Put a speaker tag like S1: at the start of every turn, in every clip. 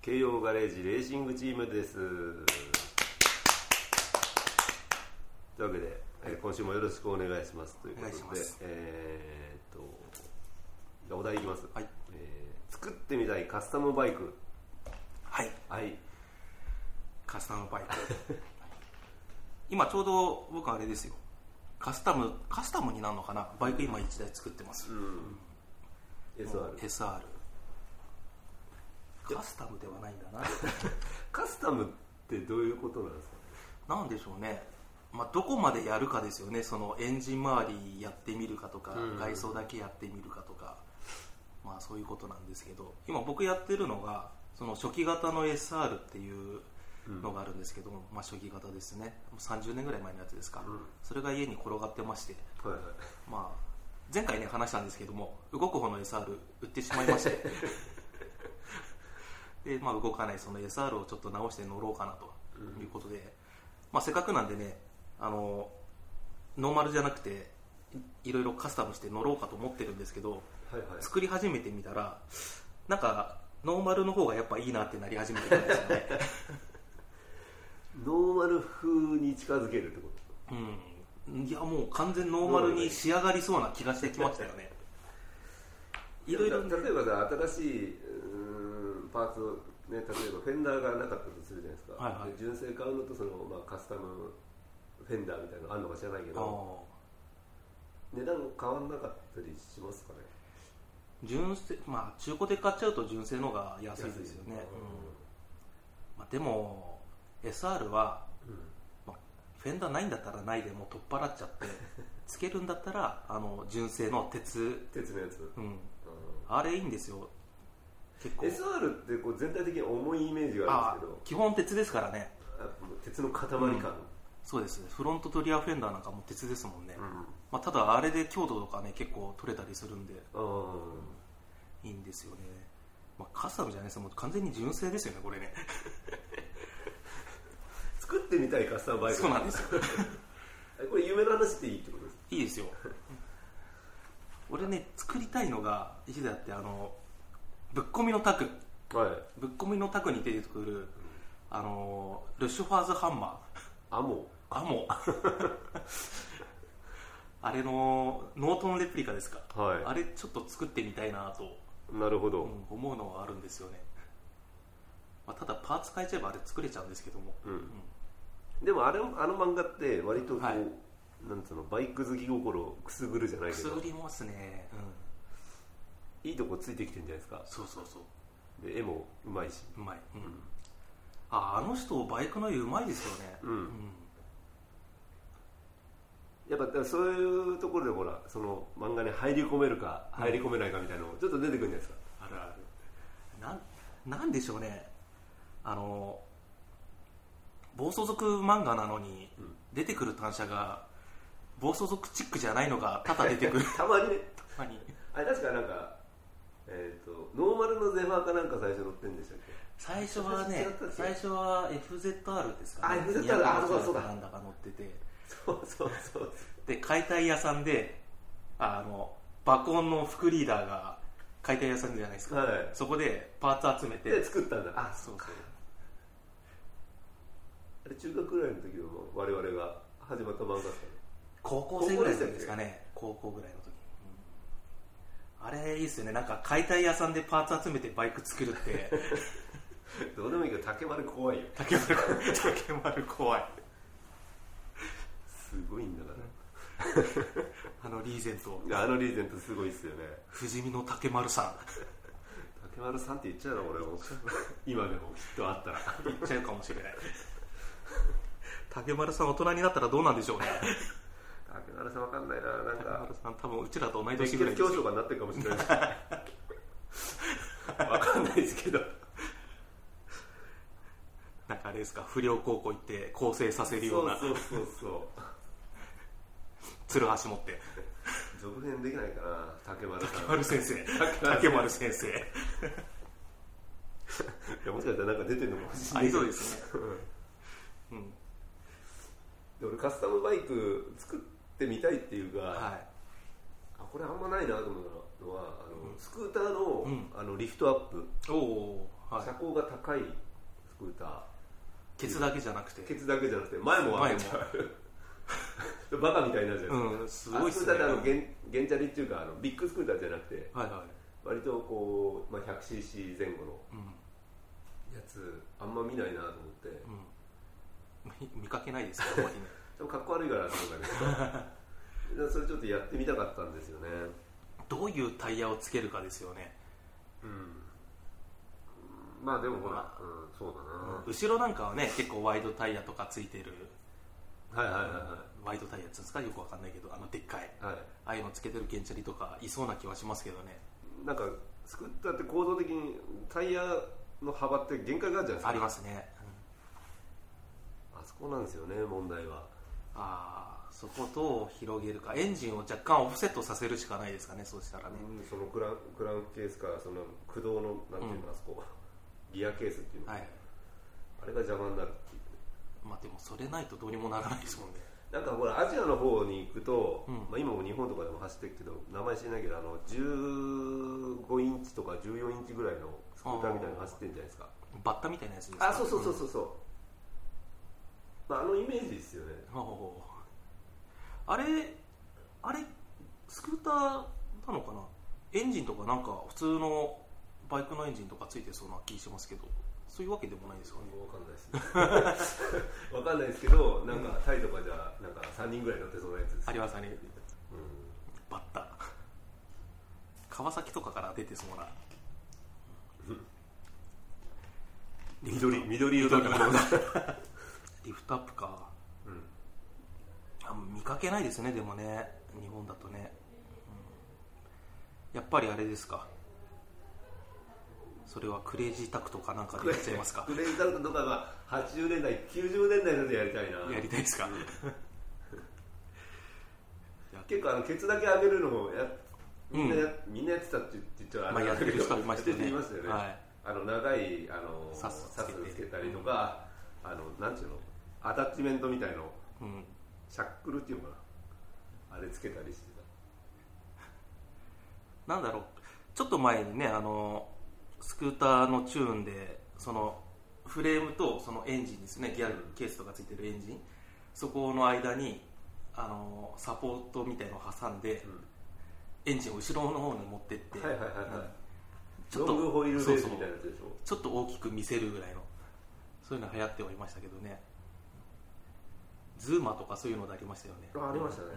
S1: 京葉ガレージレーシングチームです。というわけで、今週もよろしくお願いしますということで、じゃあお題いきます、
S2: はい。
S1: 作ってみたいカスタムバイク。
S2: はい、
S1: はい、
S2: カスタムバイク今ちょうど僕あれですよ、カスタムになるのかな、バイク今1台作ってます、SR カスタムではないんだな
S1: カスタムってどういうことなんですか？
S2: なんでしょうね、どこまでやるかですよね。そのエンジン周りやってみるかとか、外装だけやってみるかとか、そういうことなんですけど、今僕やってるのがその初期型の SR っていうのがあるんですけども、初期型ですね、30年ぐらい前のやつですか、それが家に転がってまして、前回ね話したんですけども、動く方の SR 売ってしまいましてで、動かないその SR をちょっと直して乗ろうかなということで、せっかくなんでね、ノーマルじゃなくていろいろカスタムして乗ろうかと思ってるんですけど、作り始めてみたらなんかノーマルの方がやっぱいいなってなり始めてるんですよね
S1: ノーマル風に近づけるってこと？
S2: いやもう完全ノーマルに仕上がりそうな気がしてきましたよね。いろいろ、
S1: 例えばさ、新しいパーツを、ね、例えばフェンダーがなかったとするじゃないですか、で純正買うのとその、カスタムフェンダーみたいなのあるのか知らないけど、値段変わんなかったりしますかね？
S2: 純正、中古で買っちゃうと純正の方が安いですよね。でも SR は、フェンダーないんだったらないでもう取っ払っちゃってつけるんだったら純正の鉄の
S1: やつ、
S2: あれいいんですよ結構。
S1: SR ってこう全体的に重いイメージがあるんですけど、
S2: 基本鉄ですからね。
S1: 鉄の塊感、
S2: そうです。フロントとリアフェンダーなんかも鉄ですもんね、ただあれで強度とかね結構取れたりするんで、いいんですよね。カスタムじゃないですよ、もう完全に純正ですよねこれね
S1: 作ってみたいカスタムバイク。
S2: そうなんですよ
S1: これ夢の話でいいってことですか？
S2: いいですよ俺ね、作りたいのが一台あって、ぶっ込みのタク、ぶっ込みのタクに出てくるルシュファーズハンマー、アモあれのノートンレプリカですか、あれちょっと作ってみたいなと。
S1: なるほど、
S2: 思うのはあるんですよね。ただパーツ変えちゃえばあれ作れちゃうんですけども、
S1: でもあの漫画って割とこう、なんつうの、バイク好き心をくすぐるじゃないけど、
S2: くすぐりますね、
S1: いいとこついてきてるんじゃないですか。
S2: そう
S1: で絵もうまいし、
S2: あの人バイクの絵うまいですよね。
S1: やっぱそういうところでほら、その漫画に入り込めるか入り込めないかみたいなのちょっと出てくるんじゃないですか。
S2: あるある。なんでしょうね、暴走族漫画なのに、出てくる単車が暴走族チックじゃないのが多々出てくる
S1: たまにね、あれ確かなんか、ノーマルのゼファーかなんか最初乗ってるんでしたっけ？
S2: 最初は FZR ですかね。
S1: FZR、そうだ、
S2: なんだか乗ってて、
S1: そう
S2: で解体屋さんで爆音の副リーダーが解体屋さんじゃないですか、そこでパーツ集めて
S1: 作ったんだ。そうあれ中学ぐらいの時の我々が始まった漫画ですかね。
S2: 高校生ぐらいの時ですかね。高校ぐらいの時、あれいいっすよね。なんか解体屋さんでパーツ集めてバイク作るって
S1: どうでもいいけど竹丸怖いよ。
S2: 竹丸怖い
S1: すごいんだから
S2: リーゼント
S1: すごいっすよね。
S2: 不死身の竹丸さん
S1: 竹丸さんって言っちゃうの俺も今でもきっとあったら
S2: 言っちゃうかもしれない竹丸さん大人になったらどうなんでしょうね。
S1: 竹丸さんわかんないな。なんか
S2: 竹丸さん多分うちらと同い年ぐらいです
S1: 教師とかになってるかもしれないわかんないですけど、
S2: なんかあれですか、不良高校行って構成させるような、
S1: そう
S2: つるはし持って
S1: 続編できないかな。竹丸
S2: 先生い
S1: や、もしかしたらなんか出てるのかもしれない。
S2: ありそうですね
S1: で俺カスタムバイク作ってみたいっていうか、これあんまないなと思うののはスクーターの、リフトアップ、はい、車高が高いスクーター、
S2: ケツだけじゃなくて
S1: 前も上げちゃうバカみたいになるじゃないですか、すごいっすね。スクーターってゲンチャリっていうかビッグスクーターじゃなくて、はいはい、割とこう、100cc 前後のやつ、あんま見ないなと思って、
S2: 見かけないですけど
S1: でもかっこ悪いからと思うんだけどそれちょっとやってみたかったんですよね。
S2: どういうタイヤをつけるかですよね。
S1: まあでもほら、そうだな、
S2: 後ろなんかはね結構ワイドタイヤとかついてる、
S1: ワ
S2: イドタイヤっていうんですか、よくわかんないけどでっかい、ああいうのつけてるゲンチャリとかいそうな気はしますけどね。
S1: なんかスクーターって構造的にタイヤの幅って限界があるじゃないですか。
S2: ありますね、
S1: あそこなんですよね、問題は。
S2: そこどう広げるか、エンジンを若干オフセットさせるしかないですかね、そうしたらね。
S1: そのクランクケースからその駆動のなんていうの、あそこギアケースっていうの、あれが邪魔になるっていう。
S2: でもそれないとどうにもならないですもんね。
S1: なんかほらアジアの方に行くと、今も日本とかでも走ってるけど、名前知らないけど15インチとか14インチぐらいのスクーターみたいなの走ってるんじゃないですか。
S2: バッタみたいなやつですか。
S1: そう、あのイメージですよね。
S2: あれスクーターなのかな。エンジンとかなんか普通のバイクのエンジンとかついてそうな気しますけど、そういうわけでもないですかね。
S1: 分かんないですね分かんないですけど、なんかタイとかじゃなんか3人ぐらい乗ってそうなやつです。
S2: ありますね、バッタ川崎とかから出てそうな、
S1: 緑色だから
S2: リフトアップか、見かけないですね。でもね、日本だとね、やっぱりあれですか、それはクレイジータクとかなんかでやっちゃいますか。
S1: クレイジータクとかが80年代90年代のでやりたいな。
S2: やりたいですか、
S1: 結構ケツだけ上げるのもみんなやってたって言っちゃ
S2: やってる人いましたよね。
S1: 長いサスつけたりとか、なんていうの、アタッチメントみたいの、シャックルっていうのかな、あれつけたりして
S2: た。なんだろう、ちょっと前にね、スクーターのチューンでそのフレームとそのエンジンですね、ギアケースとかついてるエンジン、そこの間にサポートみたいのを挟んで、エンジンを後ろの方に持ってって、
S1: ちょっとロングホイールベースみたいなやつでしょ。
S2: ちょっと大きく見せるぐらいの、そういうの流行ってはいましたけどね。ズーマとかそういうのでありましたよね。
S1: ありましたね、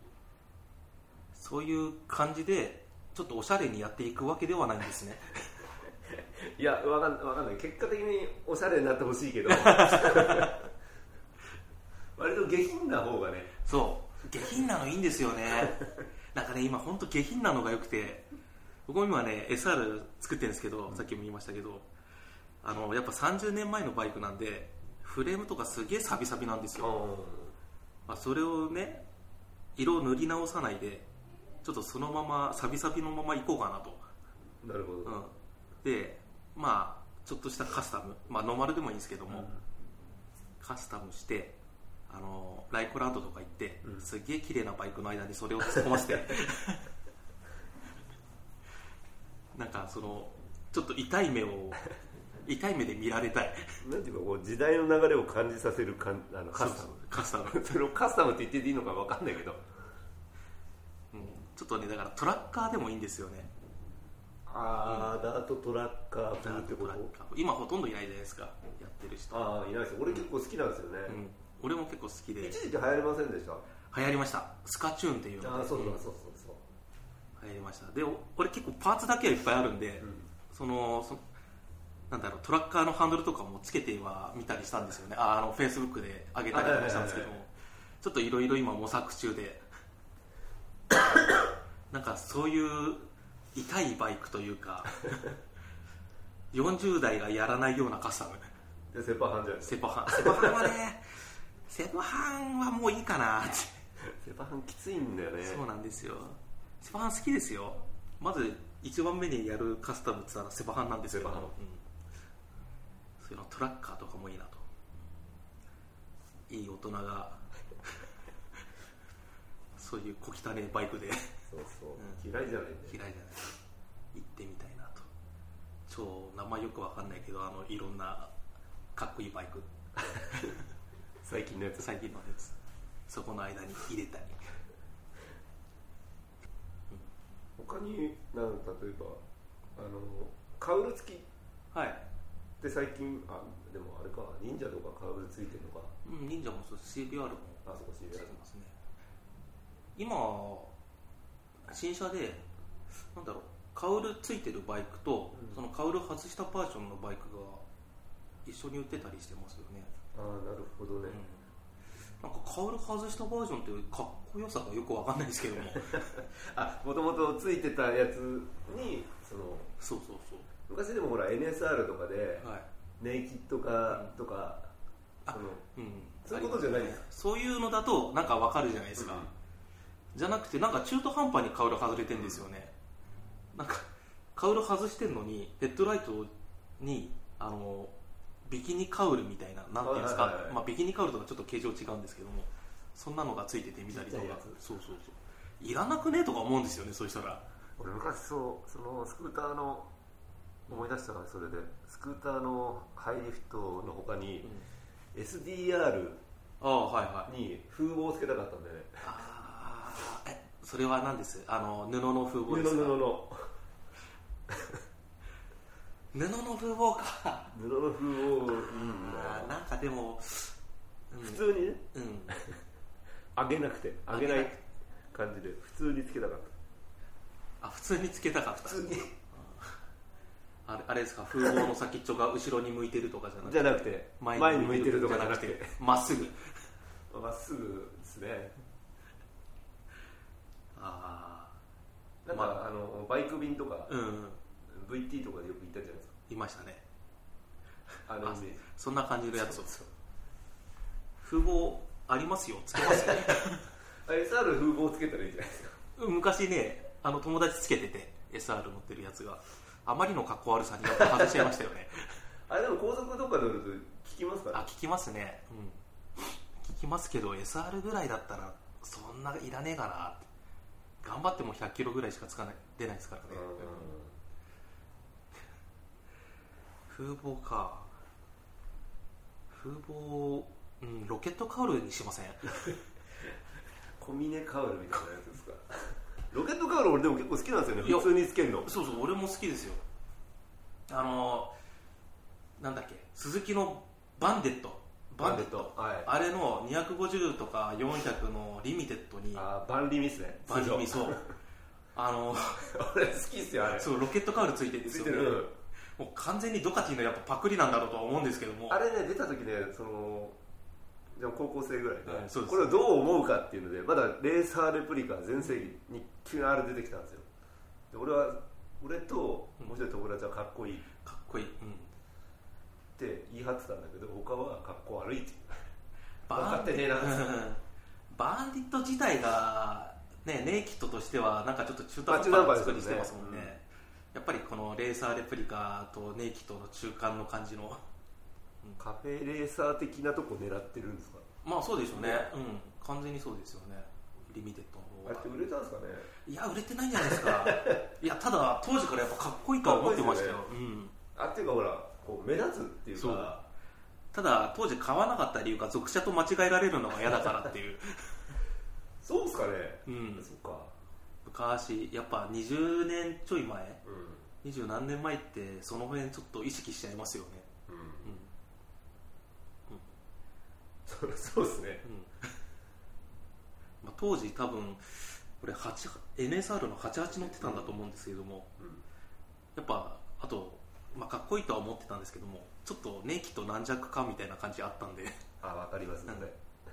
S2: そういう感じでちょっとおしゃれにやっていくわけではないんですね
S1: いや、わかんない、結果的におしゃれになってほしいけど割と下品な方がね。
S2: そう下品なのいいんですよねなんかね、今本当下品なのがよくて、僕も今ね SR 作ってるんですけど、さっきも言いましたけど、やっぱ30年前のバイクなんでフレームとかすげえサビサビなんですよ。それをね、色を塗り直さないでちょっとそのままサビサビのままいこうかなと。
S1: なるほど、
S2: でちょっとしたカスタム、ノーマルでもいいんですけども、カスタムしてライコランドとか行って、すげえ綺麗なバイクの間にそれを突っ込ませてなんかちょっと痛い目で見られたい
S1: なんていうか、こう時代の流れを感じさせるカスタムそれをカスタムって言っていいのか分かんないけど、
S2: ちょっとね、だからトラッカーでもいいんですよね。
S1: ダートトラッカー風ってこと。
S2: 今ほとんどいないじゃないですか、やってる人。
S1: いないです。俺結構好きなんですよね。
S2: 俺も結構好きで。
S1: 一時期流行りませんでした？
S2: 流行りました。スカチューンっていうの。
S1: そう流行
S2: りました。で、俺結構パーツだけはいっぱいあるんで、なんだろう、トラッカーのハンドルとかもつけては見たりしたんですよね。フェイスブックで上げたりとかしたんですけども、ちょっといろいろ今模索中でなんかそういう痛いバイクというか40代がやらないようなカスタム
S1: で、セパハンじゃないですか。
S2: セパハンはねセパハンはもういいかなって
S1: セパハンきついんだよね。
S2: そうなんですよ。セパハン好きですよ。まず一番目にやるカスタムって言ったらセパハンなんですけど、そういうのトラッカーとかもいいなと。いい大人がそういう小汚いバイクで
S1: そうそう、嫌いじゃないね。
S2: 嫌いじゃない。行ってみたいなと。超名前よくわかんないけどいろんなかっこいいバイク
S1: 最近のやつ
S2: そこの間に入れたり
S1: 他に例えばカウル付きで最近でもあれか忍者とかカウルついてるのか。
S2: 忍者もそう CBR も
S1: そこ CBR
S2: ついてますね。今新車でカウルついてるバイクと、そのカウル外したバージョンのバイクが一緒に売ってたりしてますよね。
S1: なるほどね、
S2: なんかカウル外したバージョンってかっこよさがよくわかんないですけども
S1: もともとついてたやつに
S2: そう
S1: 昔でもほら NSR とかで、ネイキッド化とか、そういうことじゃないですか。
S2: そういうのだとなんかわかるじゃないですか、じゃなくてなんか中途半端にカウル外れてるんですよね。なんかカウル外してるのにヘッドライトにビキニカウルみたいな、なんていうんですか、ビキニカウルとかちょっと形状違うんですけども、そんなのがついててみたりとか、そういらなくねとか思うんですよね。そうしたら
S1: 俺昔そのスクーターの思い出したから、それでスクーターのハイリフトの他に、SDR に風防をつけたかったんだよね。
S2: それは何です？布の風防ですか？
S1: 布の
S2: 風防か。
S1: 布の風防
S2: なんかでも、
S1: 普通にね、上げない感じで普通につけたかった。
S2: 普通につけたかった。
S1: 普通に
S2: あれですか、風防の先っちょが後ろに向いてるとか
S1: じゃなくて前に向いてるとかじゃなくて
S2: まっすぐ
S1: ですね。なんかバイク便とか、VT とかでよく行ったじゃないですか。
S2: いましたね。
S1: そ
S2: んな感じのやつを風防ありますよ、つけますよね
S1: SR 風防つけたらいいじゃないですか。
S2: 昔ね友達つけてて SR 乗ってるやつがあまりの格好悪さに外しちゃいましたよね
S1: でも高速とか乗ると効きますかね。
S2: 効きますね、効きますけど SR ぐらいだったらそんないらねえかなって。頑張っても100キロぐらいしか出ないですからね。風防か。風防、ロケットカウルにしません
S1: 小峰カウルみたいなやつですかロケットカウル俺でも結構好きなんですよね。普通につけるの。
S2: そう俺も好きですよ。なんだっけ、鈴木のバンデット、あれの250とか400のリミテッドに
S1: バンリミっすね。
S2: バンリミ、そう
S1: 俺好きっすよあれ。
S2: そうロケットカウルついてるんですよね。もう完全にドカティのやっぱパクリなんだろうとは思うんですけども、
S1: あれね出た時ねでも高校生ぐらいで、これをどう思うかっていうのでまだレーサーレプリカ全盛期に急にあれ出てきたんですよ。で俺ともう一人友達はかっこいいって言い張ってたんだけど、他はかっこ悪いって分かってねえな
S2: バンディット自体がね、ネイキッドとしてはなんかちょっと中途半端な作りしてますもんね。やっぱりこのレーサーレプリカとネイキッドの中間の感じの、
S1: カフェレーサー的なとこ狙ってるんですか。
S2: そうでしょうね、完全にそうですよね。リミテッドの方が
S1: あれって売れたんですかね。
S2: いや売れてないんじゃないですかいやただ当時からやっぱかっこいいとは思ってましたよ。
S1: っていうかほらこう目立つっていうか、
S2: ただ当時買わなかった理由が属車と間違えられるのが嫌だからっていう
S1: そうですかね。そっか。
S2: 昔やっぱ20年ちょい前、20何年前ってその辺ちょっと意識しちゃいますよね。
S1: そうですね。
S2: 当時多分俺NSR の88乗ってたんだと思うんですけども、やっぱあと、かっこいいとは思ってたんですけども、ちょっとネイキッド軟弱かみたいな感じあったんで
S1: わかりますね。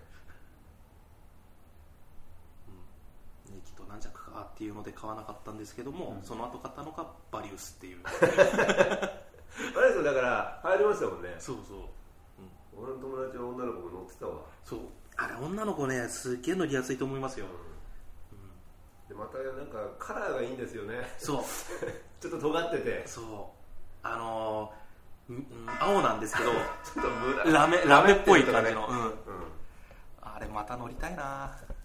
S2: ネイキッド軟弱かっていうので買わなかったんですけども、その後買ったのがバリウスっていう
S1: バリウスだから入りましたもんね。
S2: そう
S1: 俺の友達の女の子も乗ってたわ。
S2: そうあれ女の子ねすっげえ乗りやすいと思いますよ。
S1: でまたなんかカラーがいいんですよね。
S2: そう
S1: ちょっと尖ってて、
S2: そう青なんですけど
S1: ちょっと
S2: ラメっぽい感じの、あれまた乗りたいな。